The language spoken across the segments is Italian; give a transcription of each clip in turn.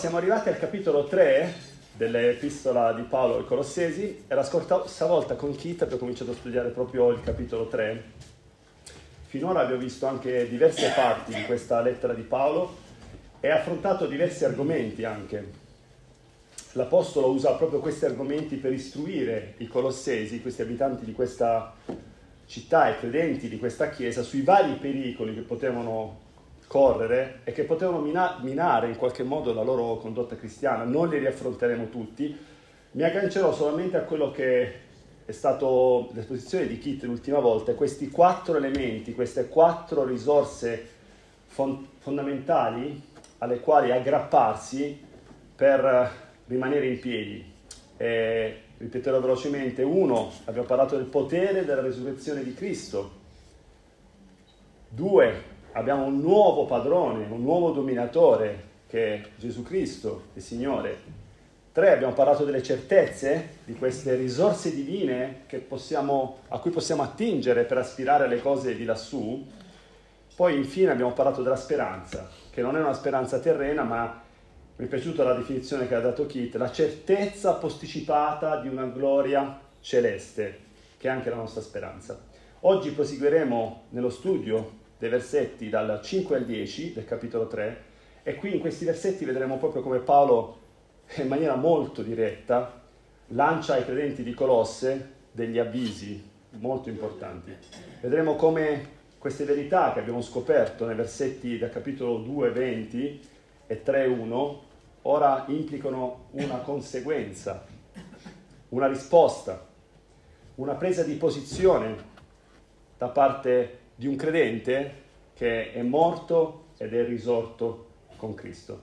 siamo arrivati al capitolo 3 dell'epistola di Paolo ai Colossesi e la scorsa volta con Kit abbiamo cominciato a studiare proprio il capitolo 3. Finora abbiamo visto anche diverse parti di questa lettera di Paolo e affrontato diversi argomenti anche. L'Apostolo usa proprio questi argomenti per istruire i Colossesi, questi abitanti di questa città e credenti di questa chiesa, sui vari pericoli che potevano correre e che potevano minare in qualche modo la loro condotta cristiana. Non li riaffronteremo tutti, mi aggancerò solamente a quello che è stato l'esposizione di Kit l'ultima volta, questi 4 elementi, queste 4 risorse fondamentali alle quali aggrapparsi per rimanere in piedi. E ripeterò velocemente. 1, abbiamo parlato del potere della resurrezione di Cristo. 2, abbiamo un nuovo padrone, un nuovo dominatore che è Gesù Cristo, il Signore. 3, abbiamo parlato delle certezze, di queste risorse divine a cui possiamo attingere per aspirare alle cose di lassù. Poi infine abbiamo parlato della speranza, che non è una speranza terrena, ma mi è piaciuta la definizione che ha dato Kit, la certezza posticipata di una gloria celeste, che è anche la nostra speranza. Oggi proseguiremo nello studio dei versetti dal 5 al 10 del capitolo 3 e qui in questi versetti vedremo proprio come Paolo in maniera molto diretta lancia ai credenti di Colosse degli avvisi molto importanti. Vedremo come queste verità che abbiamo scoperto nei versetti dal capitolo 2, 20 e 3, 1 ora implicano una conseguenza, una risposta, una presa di posizione da parte di un credente che è morto ed è risorto con Cristo.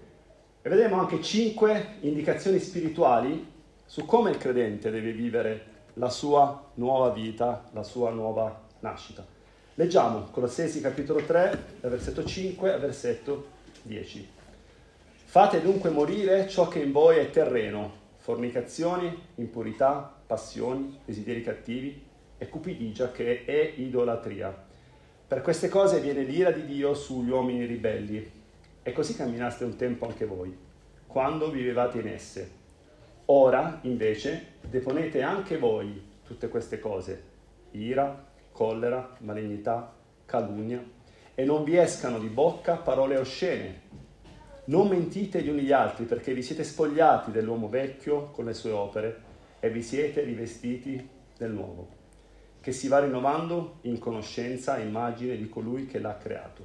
E vedremo anche 5 indicazioni spirituali su come il credente deve vivere la sua nuova vita, la sua nuova nascita. Leggiamo Colossesi capitolo 3, dal versetto 5 al versetto 10. Fate dunque morire ciò che in voi è terreno, fornicazioni, impurità, passioni, desideri cattivi e cupidigia, che è idolatria. Per queste cose viene l'ira di Dio sugli uomini ribelli. E così camminaste un tempo anche voi, quando vivevate in esse. Ora, invece, deponete anche voi tutte queste cose: ira, collera, malignità, calunnia, e non vi escano di bocca parole oscene. Non mentite gli uni gli altri, perché vi siete spogliati dell'uomo vecchio con le sue opere e vi siete rivestiti del nuovo, che si va rinnovando in conoscenza e immagine di colui che l'ha creato.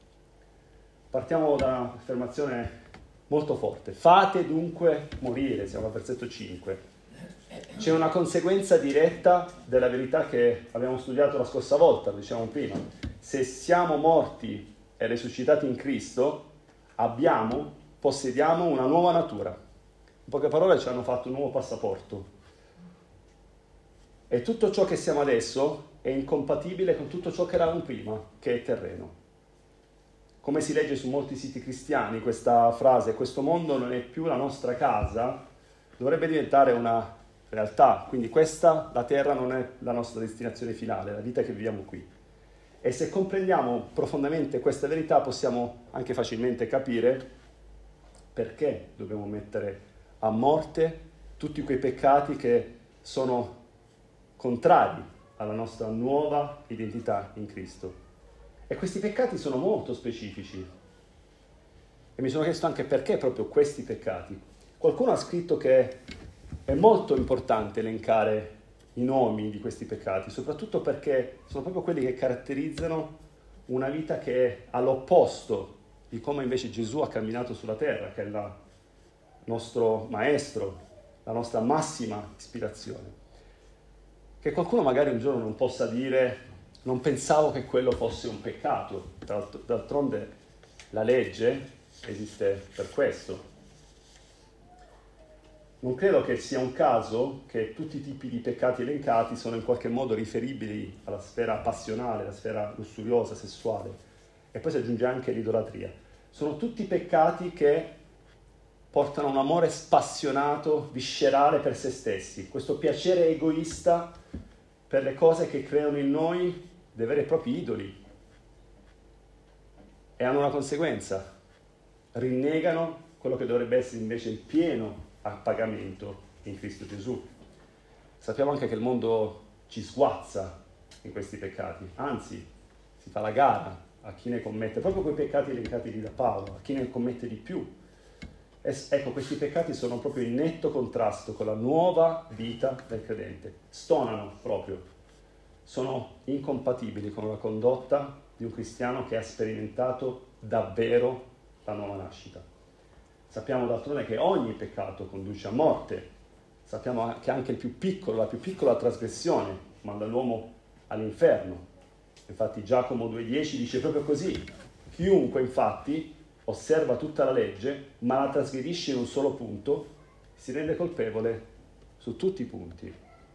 Partiamo da un'affermazione molto forte. Fate dunque morire, siamo al versetto 5. C'è una conseguenza diretta della verità che abbiamo studiato la scorsa volta, lo dicevamo prima. Se siamo morti e risuscitati in Cristo, possediamo una nuova natura. In poche parole ci hanno fatto un nuovo passaporto. E tutto ciò che siamo adesso è incompatibile con tutto ciò che eravamo prima, che è terreno. Come si legge su molti siti cristiani questa frase, questo mondo non è più la nostra casa, dovrebbe diventare una realtà. Quindi la terra non è la nostra destinazione finale, la vita che viviamo qui. E se comprendiamo profondamente questa verità possiamo anche facilmente capire perché dobbiamo mettere a morte tutti quei peccati che sono contrari alla nostra nuova identità in Cristo. E questi peccati sono molto specifici. E mi sono chiesto anche perché proprio questi peccati. Qualcuno ha scritto che è molto importante elencare i nomi di questi peccati, soprattutto perché sono proprio quelli che caratterizzano una vita che è all'opposto di come invece Gesù ha camminato sulla terra, che è il nostro maestro, la nostra massima ispirazione. Che qualcuno magari un giorno non possa dire: non pensavo che quello fosse un peccato. D'altronde la legge esiste per questo. Non credo che sia un caso che tutti i tipi di peccati elencati sono in qualche modo riferibili alla sfera passionale, alla sfera lussuriosa, sessuale. E poi si aggiunge anche l'idolatria. Sono tutti peccati che portano un amore spassionato, viscerale per se stessi. Questo piacere egoista per le cose che creano in noi dei veri e propri idoli. E hanno una conseguenza. Rinnegano quello che dovrebbe essere invece il pieno appagamento in Cristo Gesù. Sappiamo anche che il mondo ci sguazza in questi peccati, anzi si fa la gara a chi ne commette, proprio quei peccati elencati lì da Paolo, a chi ne commette di più. Ecco, questi peccati sono proprio in netto contrasto con la nuova vita del credente, stonano proprio, sono incompatibili con la condotta di un cristiano che ha sperimentato davvero la nuova nascita. Sappiamo d'altronde che ogni peccato conduce a morte, sappiamo che anche la più piccola trasgressione manda l'uomo all'inferno. Infatti Giacomo 2,10 dice proprio così: chiunque infatti osserva tutta la legge, ma la trasgredisce in un solo punto, si rende colpevole su tutti i punti.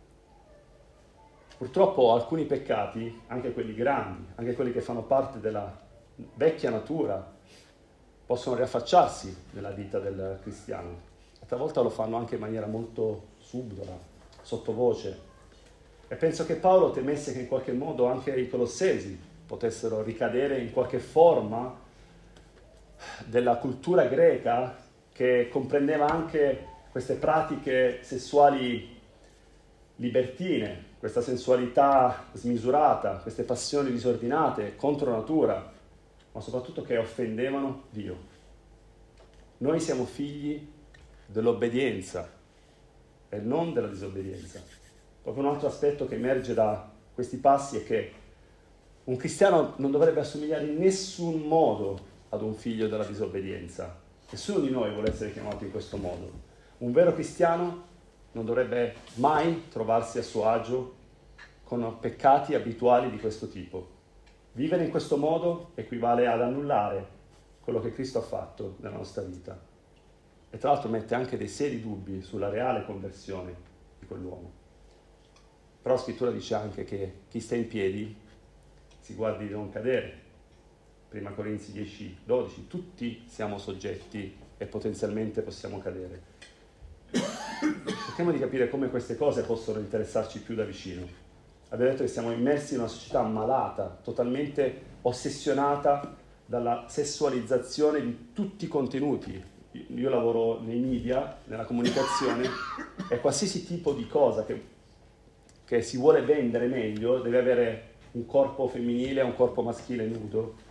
Purtroppo alcuni peccati, anche quelli grandi, anche quelli che fanno parte della vecchia natura, possono riaffacciarsi nella vita del cristiano. E talvolta lo fanno anche in maniera molto subdola, sottovoce. E penso che Paolo temesse che in qualche modo anche i colossesi potessero ricadere in qualche forma della cultura greca che comprendeva anche queste pratiche sessuali libertine, questa sensualità smisurata, queste passioni disordinate contro natura, ma soprattutto che offendevano Dio. Noi siamo figli dell'obbedienza e non della disobbedienza. Proprio un altro aspetto che emerge da questi passi è che un cristiano non dovrebbe assomigliare in nessun modo ad un figlio della disobbedienza. Nessuno di noi vuole essere chiamato in questo modo. Un vero cristiano non dovrebbe mai trovarsi a suo agio con peccati abituali di questo tipo. Vivere in questo modo equivale ad annullare quello che Cristo ha fatto nella nostra vita. E tra l'altro mette anche dei seri dubbi sulla reale conversione di quell'uomo. Però la scrittura dice anche che chi sta in piedi si guardi di non cadere. Prima Corinzi 10,12, tutti siamo soggetti e potenzialmente possiamo cadere. Cerchiamo di capire come queste cose possono interessarci più da vicino. Abbiamo detto che siamo immersi in una società malata, totalmente ossessionata dalla sessualizzazione di tutti i contenuti. Io lavoro nei media, nella comunicazione, e qualsiasi tipo di cosa che si vuole vendere meglio deve avere un corpo femminile e un corpo maschile nudo,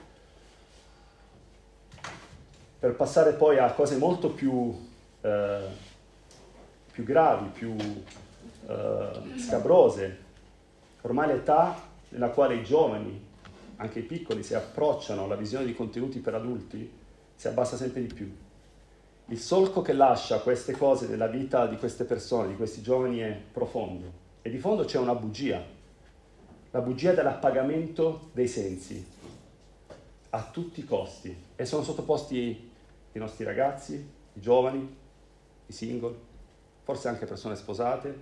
per passare poi a cose molto più gravi, più scabrose. Ormai l'età nella quale i giovani, anche i piccoli, si approcciano alla visione di contenuti per adulti si abbassa sempre di più. Il solco che lascia queste cose nella vita di queste persone, di questi giovani, è profondo. E di fondo c'è una bugia, la bugia dell'appagamento dei sensi, a tutti i costi. E sono sottoposti i nostri ragazzi, i giovani, i single, forse anche persone sposate,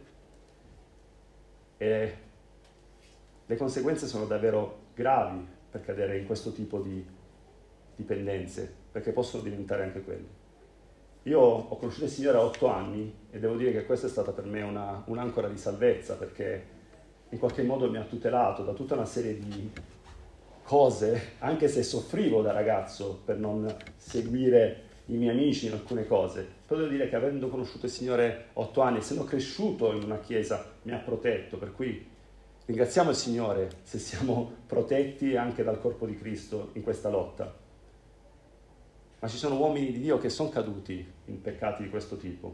e le conseguenze sono davvero gravi per cadere in questo tipo di dipendenze, perché possono diventare anche quelle. Io ho conosciuto il Signore a 8 anni e devo dire che questa è stata per me un'ancora di salvezza, perché in qualche modo mi ha tutelato da tutta una serie di cose, anche se soffrivo da ragazzo per non seguire i miei amici in alcune cose. Però devo dire che avendo conosciuto il Signore a 8 anni, essendo cresciuto in una chiesa, mi ha protetto, per cui ringraziamo il Signore se siamo protetti anche dal corpo di Cristo in questa lotta. Ma ci sono uomini di Dio che sono caduti in peccati di questo tipo.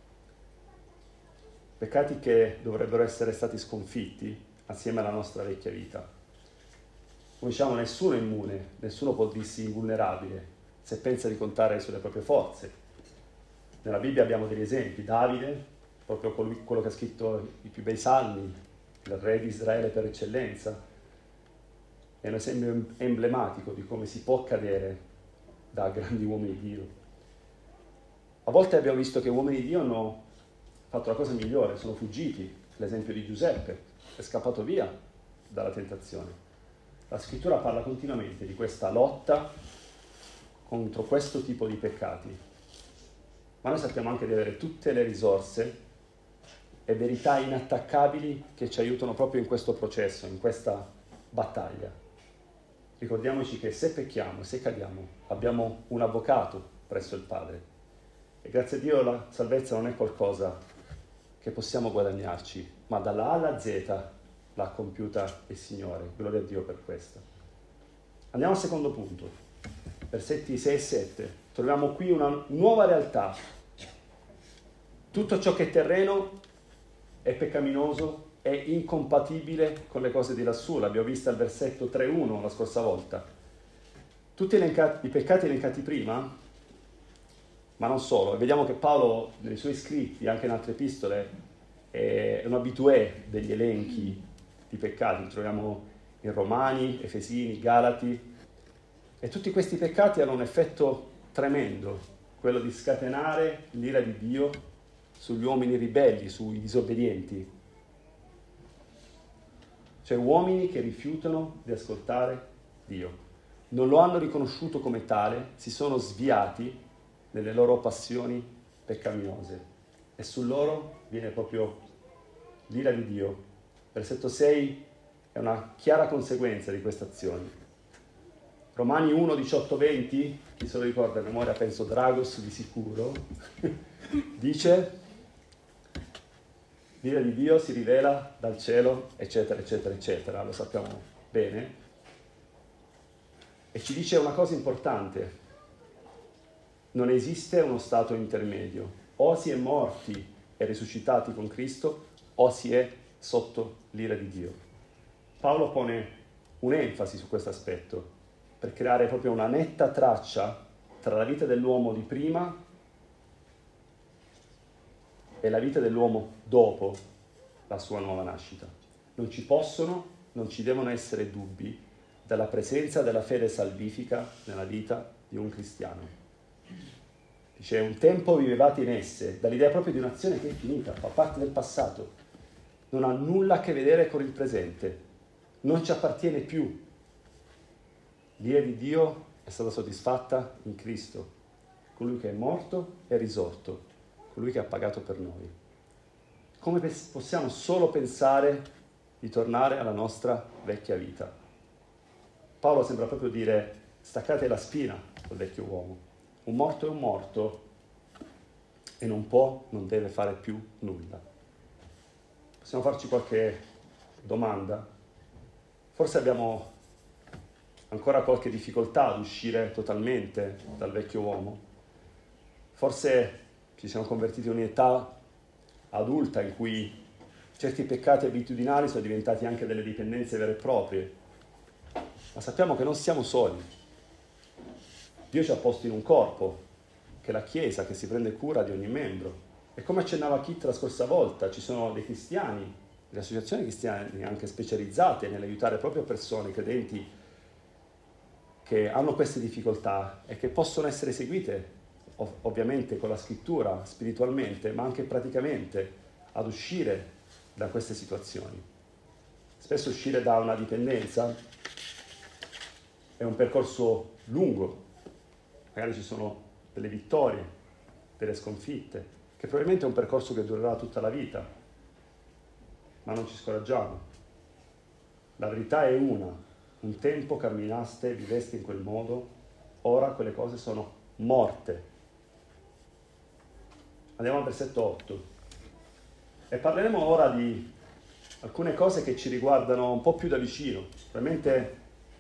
Peccati che dovrebbero essere stati sconfitti assieme alla nostra vecchia vita. Come diciamo, nessuno è immune, nessuno può dirsi invulnerabile se pensa di contare sulle proprie forze. Nella Bibbia abbiamo degli esempi. Davide, proprio quello che ha scritto i più bei salmi, il re di Israele per eccellenza, è un esempio emblematico di come si può cadere da grandi uomini di Dio. A volte abbiamo visto che uomini di Dio hanno fatto la cosa migliore, sono fuggiti. L'esempio di Giuseppe è scappato via dalla tentazione. La scrittura parla continuamente di questa lotta contro questo tipo di peccati, ma noi sappiamo anche di avere tutte le risorse e verità inattaccabili che ci aiutano proprio in questo processo, in questa battaglia. Ricordiamoci che se pecchiamo, se cadiamo, abbiamo un avvocato presso il Padre, grazie a Dio la salvezza non è qualcosa che possiamo guadagnarci, ma dalla A alla Z l'ha compiuta il Signore. Gloria a Dio per questo. Andiamo al secondo punto, versetti 6 e 7. Troviamo qui una nuova realtà. Tutto ciò che è terreno è peccaminoso, è incompatibile con le cose di lassù. L'abbiamo vista al versetto 3.1 la scorsa volta. Tutti i peccati elencati prima, ma non solo. E vediamo che Paolo, nei suoi scritti, anche in altre epistole, è un abitué degli elenchi di peccati. Li troviamo in Romani, Efesini, Galati. E tutti questi peccati hanno un effetto tremendo, quello di scatenare l'ira di Dio sugli uomini ribelli, sui disobbedienti. Cioè uomini che rifiutano di ascoltare Dio. Non lo hanno riconosciuto come tale, si sono sviati nelle loro passioni peccaminose. E su loro viene proprio l'ira di Dio. Versetto 6 è una chiara conseguenza di queste azioni. Romani 1, 18, 20, chi se lo ricorda a memoria, penso Dragos di sicuro, dice: l'ira di Dio si rivela dal cielo, eccetera, eccetera, eccetera, lo sappiamo bene. E ci dice una cosa importante: non esiste uno stato intermedio, o si è morti e risuscitati con Cristo, o si è sotto l'ira di Dio. Paolo pone un'enfasi su questo aspetto, per creare proprio una netta traccia tra la vita dell'uomo di prima e la vita dell'uomo dopo la sua nuova nascita. Non ci possono, non ci devono essere dubbi della presenza della fede salvifica nella vita di un cristiano. Dice, un tempo vivevate in esse, dall'idea proprio di un'azione che è finita, fa parte del passato, non ha nulla a che vedere con il presente, non ci appartiene più. L'ira di Dio è stata soddisfatta in Cristo, colui che è morto e risorto, colui che ha pagato per noi. Come possiamo solo pensare di tornare alla nostra vecchia vita? Paolo sembra proprio dire: staccate la spina dal vecchio uomo. Un morto è un morto e non può, non deve fare più nulla. Possiamo farci qualche domanda? Forse abbiamo ancora qualche difficoltà ad uscire totalmente dal vecchio uomo. Forse ci siamo convertiti in un'età adulta in cui certi peccati abitudinali sono diventati anche delle dipendenze vere e proprie. Ma sappiamo che non siamo soli. Dio ci ha posto in un corpo, che è la Chiesa, che si prende cura di ogni membro. E come accennava Kit la scorsa volta, ci sono dei cristiani, delle associazioni cristiane anche specializzate nell'aiutare proprio persone, credenti, che hanno queste difficoltà e che possono essere seguite ovviamente con la scrittura, spiritualmente, ma anche praticamente, ad uscire da queste situazioni. Spesso uscire da una dipendenza è un percorso lungo, magari ci sono delle vittorie, delle sconfitte, che probabilmente è un percorso che durerà tutta la vita, ma non ci scoraggiamo. La verità è una: un tempo camminaste, viveste in quel modo, ora quelle cose sono morte. Andiamo al versetto 8 e parleremo ora di alcune cose che ci riguardano un po' più da vicino. Probabilmente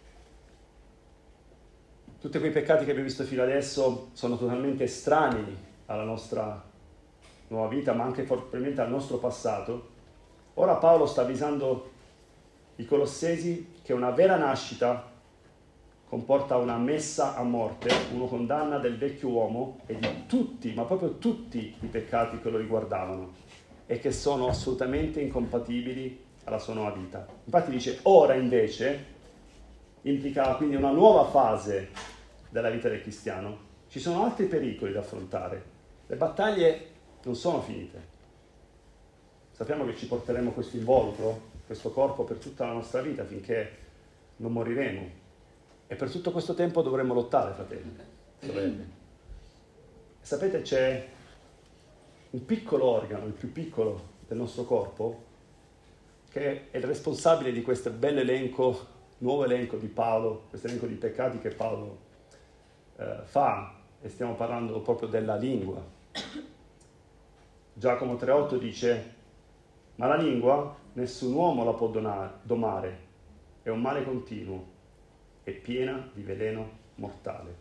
tutti quei peccati che abbiamo visto fino adesso sono totalmente estranei alla nostra nuova vita, ma anche probabilmente al nostro passato. Ora Paolo sta avvisando i Colossesi che una vera nascita comporta una messa a morte, una condanna del vecchio uomo e di tutti, ma proprio tutti i peccati che lo riguardavano e che sono assolutamente incompatibili alla sua nuova vita. Infatti dice, ora invece, implica quindi una nuova fase della vita del cristiano. Ci sono altri pericoli da affrontare. Le battaglie non sono finite. Sappiamo che ci porteremo questo involucro, questo corpo per tutta la nostra vita finché non moriremo. E per tutto questo tempo dovremo lottare, fratelli, sorelle. E sapete, c'è un piccolo organo, il più piccolo del nostro corpo, che è il responsabile di questo bel elenco, nuovo elenco di Paolo, questo elenco di peccati che Paolo fa, e stiamo parlando proprio della lingua. Giacomo 3,8 dice: ma la lingua nessun uomo la può domare, è un male continuo, è piena di veleno mortale.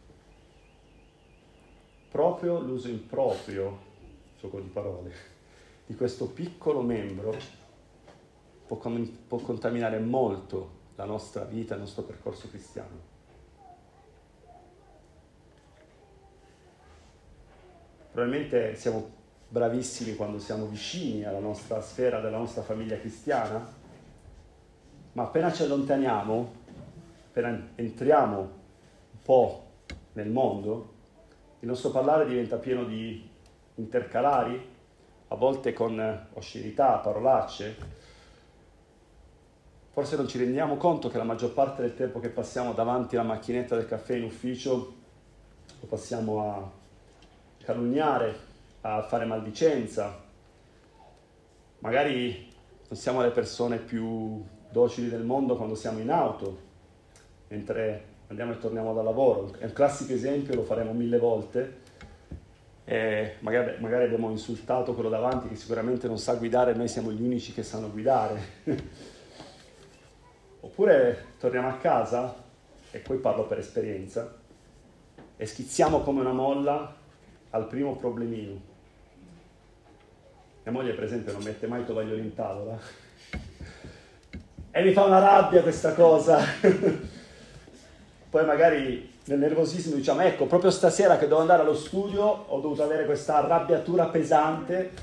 Proprio l'uso improprio, gioco di parole, di questo piccolo membro può contaminare molto la nostra vita, il nostro percorso cristiano. Probabilmente siamo bravissimi quando siamo vicini alla nostra sfera della nostra famiglia cristiana, ma appena ci allontaniamo, appena entriamo un po' nel mondo, il nostro parlare diventa pieno di intercalari, a volte con oscenità, parolacce. Forse non ci rendiamo conto che la maggior parte del tempo che passiamo davanti alla macchinetta del caffè in ufficio lo passiamo a calunniare, a fare maldicenza. Magari non siamo le persone più docili del mondo quando siamo in auto, mentre andiamo e torniamo dal lavoro. È un classico esempio, lo faremo 1000 volte. E magari abbiamo insultato quello davanti che sicuramente non sa guidare e noi siamo gli unici che sanno guidare. Oppure torniamo a casa, e poi parlo per esperienza, e schizziamo come una molla al primo problemino. Mia moglie, per esempio, non mette mai i tovaglioli in tavola e mi fa una rabbia questa cosa. Poi magari nel nervosismo diciamo: ecco, proprio stasera che devo andare allo studio ho dovuto avere questa arrabbiatura pesante.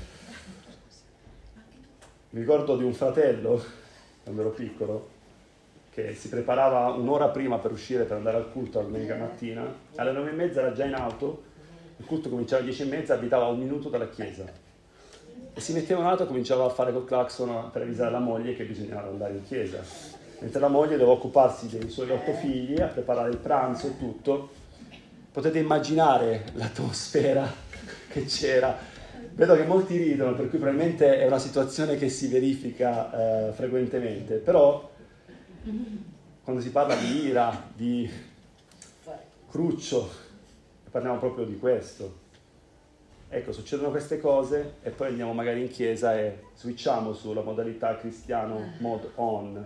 Mi ricordo di un fratello, quando ero piccolo, che si preparava un'ora prima per uscire per andare al culto la domenica mattina. Alle 9:30 era già in auto, il culto cominciava alle 10:30, abitava a 1 minuto dalla chiesa. E si metteva in auto e cominciava a fare col clacson per avvisare la moglie che bisognava andare in chiesa. Mentre la moglie doveva occuparsi dei suoi 8 figli, a preparare il pranzo e tutto. Potete immaginare l'atmosfera che c'era. Vedo che molti ridono, per cui probabilmente è una situazione che si verifica frequentemente. Però quando si parla di ira, di cruccio, parliamo proprio di questo. Ecco, succedono queste cose e poi andiamo magari in chiesa e switchiamo sulla modalità cristiano mode on.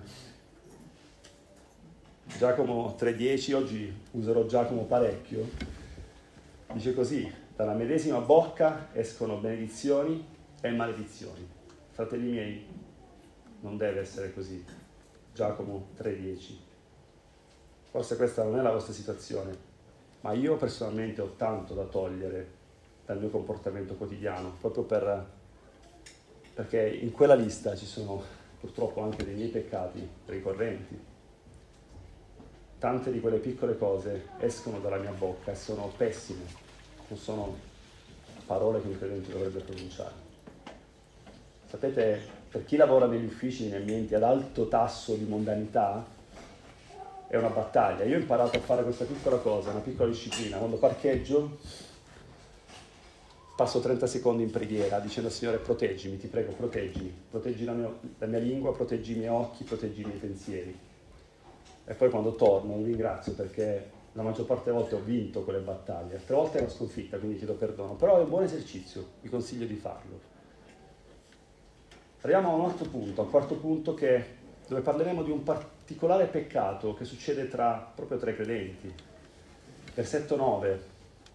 Giacomo 3,10, oggi userò Giacomo parecchio, dice così: dalla medesima bocca escono benedizioni e maledizioni. Fratelli miei, non deve essere così. Giacomo 3,10. Forse questa non è la vostra situazione, ma io personalmente ho tanto da togliere dal mio comportamento quotidiano, proprio perché in quella lista ci sono purtroppo anche dei miei peccati ricorrenti. Tante di quelle piccole cose escono dalla mia bocca e sono pessime, non sono parole che un credente dovrebbe pronunciare. Sapete, per chi lavora negli uffici, negli ambienti ad alto tasso di mondanità, è una battaglia. Io ho imparato a fare questa piccola cosa, una piccola disciplina. Quando parcheggio passo 30 secondi in preghiera dicendo: Signore, proteggimi, ti prego, proteggimi, proteggi la mia lingua, proteggi i miei occhi, proteggi i miei pensieri. E poi quando torno lo ringrazio, perché la maggior parte delle volte ho vinto quelle battaglie, altre volte ero sconfitta, quindi chiedo perdono, però è un buon esercizio, vi consiglio di farlo. Arriviamo a un altro punto, a un quarto punto, dove parleremo di un particolare peccato che succede proprio tra i credenti. Versetto 9.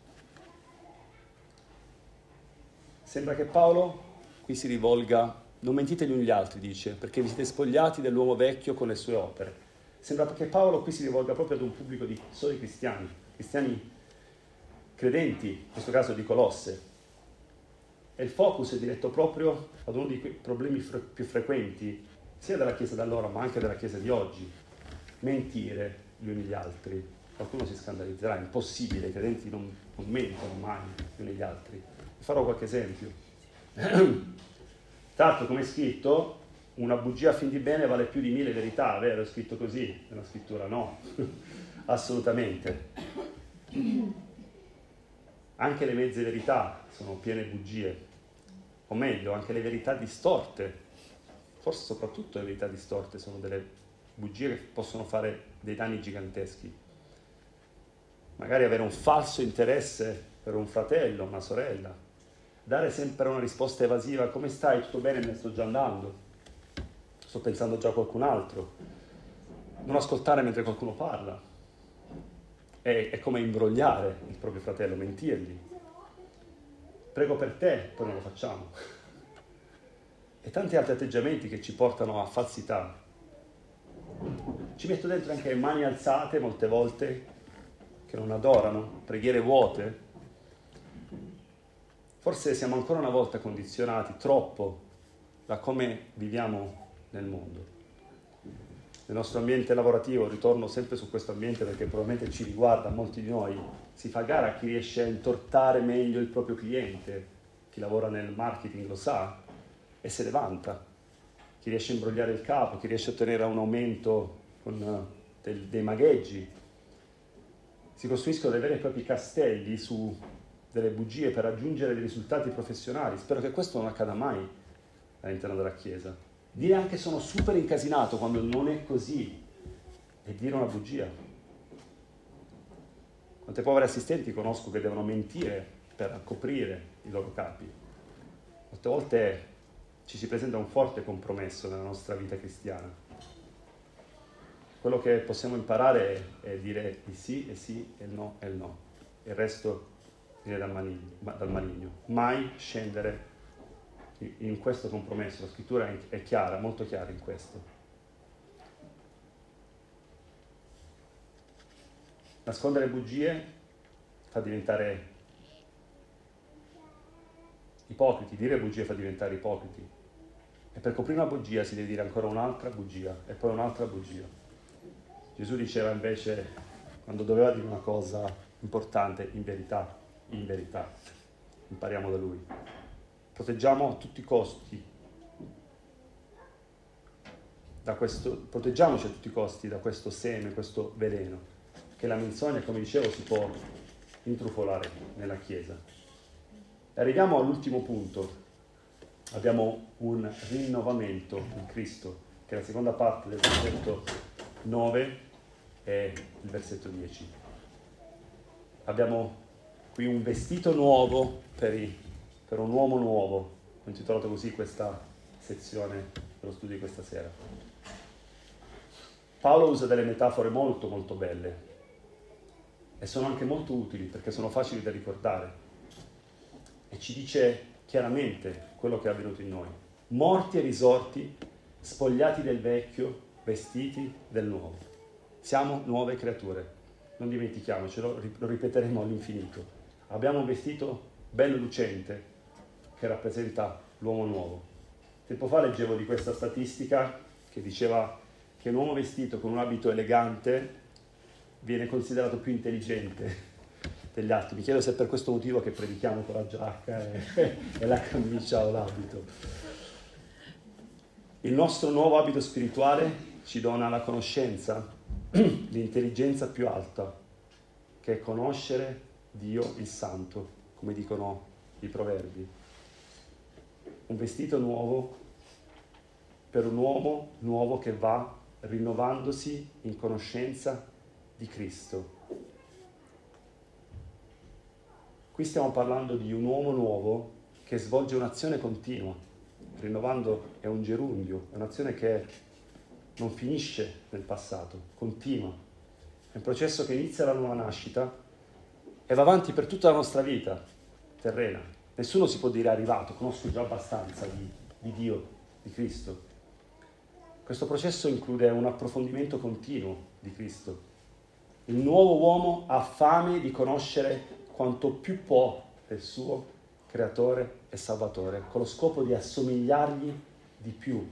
Sembra che Paolo qui si rivolga: non mentite gli uni gli altri, dice, perché vi siete spogliati dell'uomo vecchio con le sue opere. Sembra che Paolo qui si rivolga proprio ad un pubblico di soli cristiani credenti, in questo caso di Colosse. E il focus è diretto proprio ad uno dei problemi più frequenti, sia della Chiesa d'allora ma anche della Chiesa di oggi: mentire gli uni gli altri. Qualcuno si scandalizzerà, è impossibile, i credenti non mentono mai gli uni gli altri. Farò qualche esempio. Tra l'altro, come è scritto, una bugia a fin di bene vale più di 1000 verità, vero? È scritto così nella scrittura? No, assolutamente. Anche le mezze verità sono piene bugie, o meglio, anche le verità distorte, forse soprattutto le verità distorte sono delle bugie che possono fare dei danni giganteschi. Magari avere un falso interesse per un fratello, una sorella, dare sempre una risposta evasiva, come stai? Tutto bene? Me ne sto già andando, sto pensando già a qualcun altro. Non ascoltare mentre qualcuno parla, è come imbrogliare il proprio fratello, mentirgli. Prego per te, poi non lo facciamo. E tanti altri atteggiamenti che ci portano a falsità. Ci metto dentro anche mani alzate molte volte che non adorano, preghiere vuote. Forse siamo ancora una volta condizionati troppo da come viviamo nel mondo. Nel nostro ambiente lavorativo, ritorno sempre su questo ambiente perché probabilmente ci riguarda, molti di noi, si fa gara a chi riesce a intortare meglio il proprio cliente, chi lavora nel marketing lo sa e se ne vanta, chi riesce a imbrogliare il capo, chi riesce a ottenere un aumento con dei magheggi. Si costruiscono dei veri e propri castelli su delle bugie per raggiungere dei risultati professionali. Spero che questo non accada mai all'interno della Chiesa. Dire anche sono super incasinato quando non è così è dire una bugia. Quante povere assistenti conosco che devono mentire per coprire i loro capi. Molte volte ci si presenta un forte compromesso nella nostra vita cristiana. Quello che possiamo imparare è dire il sì e il no è il no. Il resto viene dal maligno. Mai scendere in questo compromesso. La scrittura è chiara, molto chiara in questo. Nascondere bugie fa diventare ipocriti, dire bugie fa diventare ipocriti. E per coprire una bugia si deve dire ancora un'altra bugia e poi un'altra bugia. Gesù diceva invece, quando doveva dire una cosa importante, in verità, impariamo da lui. Proteggiamo a tutti i costi proteggiamoci a tutti i costi da questo seme, questo veleno, che la menzogna, come dicevo, si può intrufolare nella Chiesa. Arriviamo all'ultimo punto. Abbiamo un rinnovamento in Cristo, che è la seconda parte del versetto 9 e il versetto 10. Abbiamo qui un vestito nuovo per un uomo nuovo. Ho intitolato così questa sezione dello studio di questa sera. Paolo usa delle metafore molto molto belle e sono anche molto utili perché sono facili da ricordare e ci dice chiaramente quello che è avvenuto in noi. Morti e risorti, spogliati del vecchio, vestiti del nuovo. Siamo nuove creature, non dimentichiamocelo, lo ripeteremo all'infinito. Abbiamo un vestito bello lucente che rappresenta l'uomo nuovo. Tempo fa leggevo di questa statistica che diceva che un uomo vestito con un abito elegante viene considerato più intelligente degli altri. Mi chiedo se è per questo motivo che predichiamo con la giacca e la camicia o l'abito. Il nostro nuovo abito spirituale ci dona la conoscenza, l'intelligenza più alta, che è conoscere Dio il Santo, come dicono i proverbi. Un vestito nuovo per un uomo nuovo che va rinnovandosi in conoscenza di Cristo. Qui stiamo parlando di un uomo nuovo che svolge un'azione continua. Rinnovando è un gerundio, è un'azione che non finisce nel passato, continua. È un processo che inizia la nuova nascita e va avanti per tutta la nostra vita terrena. Nessuno si può dire arrivato, conosco già abbastanza di Dio, di Cristo. Questo processo include un approfondimento continuo di Cristo. Il nuovo uomo ha fame di conoscere quanto più può del suo creatore e salvatore, con lo scopo di assomigliargli di più.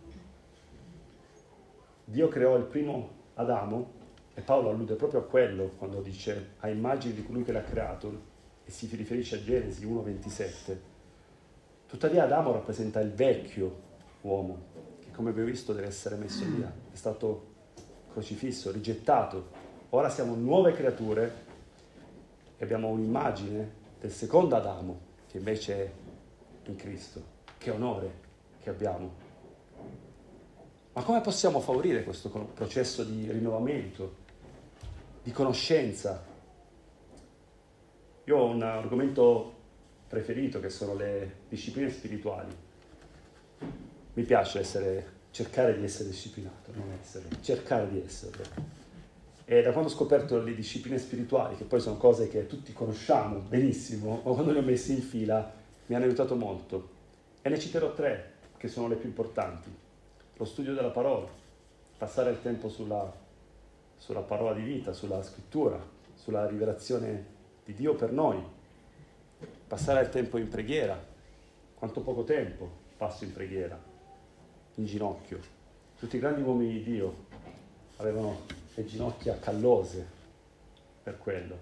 Dio creò il primo Adamo, e Paolo allude proprio a quello quando dice a immagine di colui che l'ha creato, e si riferisce a Genesi 1,27. Tuttavia Adamo rappresenta il vecchio uomo, che come abbiamo visto deve essere messo via, è stato crocifisso, rigettato. Ora siamo nuove creature e abbiamo un'immagine del secondo Adamo, che invece è in Cristo. Che onore che abbiamo. Ma come possiamo favorire questo processo di rinnovamento, di conoscenza? Io ho un argomento preferito, che sono le discipline spirituali. Mi piace cercare di essere disciplinato, non essere, cercare di esserlo. E da quando ho scoperto le discipline spirituali, che poi sono cose che tutti conosciamo benissimo, ma quando le ho messe in fila mi hanno aiutato molto. E ne citerò 3, che sono le più importanti. Lo studio della parola, passare il tempo sulla parola di vita, sulla scrittura, sulla rivelazione di Dio per noi, passare il tempo in preghiera. Quanto poco tempo passo in preghiera, in ginocchio. Tutti i grandi uomini di Dio avevano le ginocchia callose per quello.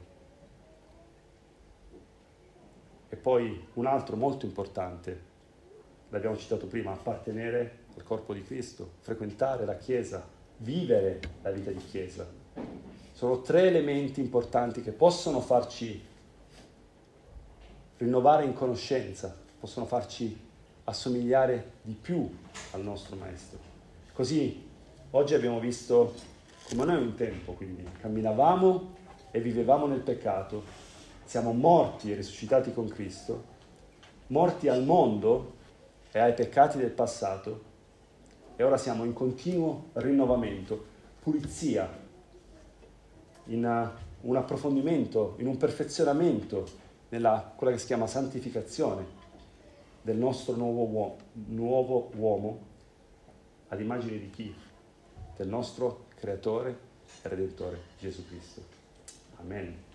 E poi un altro molto importante, l'abbiamo citato prima, appartenere al corpo di Cristo, frequentare la Chiesa, vivere la vita di Chiesa. Sono 3 elementi importanti che possono farci rinnovare in conoscenza, possono farci assomigliare di più al nostro Maestro. Così oggi abbiamo visto come noi un tempo, quindi camminavamo e vivevamo nel peccato, siamo morti e risuscitati con Cristo, morti al mondo e ai peccati del passato, e ora siamo in continuo rinnovamento, pulizia, in un approfondimento, in un perfezionamento nella quella che si chiama santificazione del nostro nuovo uomo all'immagine di chi? Del nostro Creatore e Redentore Gesù Cristo. Amen.